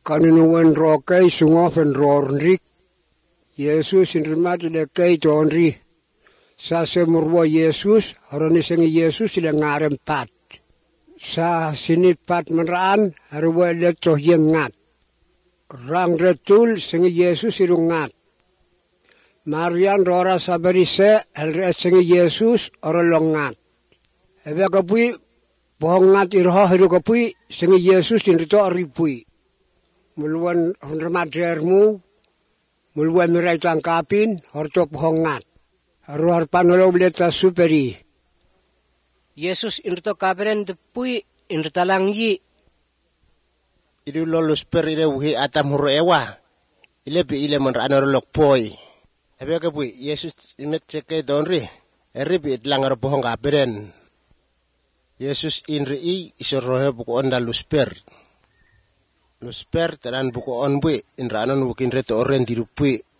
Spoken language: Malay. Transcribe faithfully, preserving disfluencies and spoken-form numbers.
Kanunuan rokai sungofen rornrik. Yesus inrimati de kay tonri. Sa semurwa Yesus, harani sengi Yesus sila ngarem pat. Sa sinit pat menraan, harwa leto yengat. Rang retul sengi Yesus irungat. Marian rora sabarise, elre sengi Yesus orolongat. Ebe kapui, pohongat irho hiru kapui, sengi Yesus inrito aripui. Muluan hondramadrermu, muluan mirai tangkapin, horto pohongat. Haruhar panolog leta superi. Yesus inrito kaberen depui inrita langyi. Idu lolus per ile wuhi atam huru ewa. Ile bi ile menrano lok poi. Ebe ke bui Yesus imet ceke donri. Eri bi itlangar pohong kaberen. Yesus inri i isorohe buku onda lusper. Lusper teran buku on bui inranon wukin reto oren dirupui.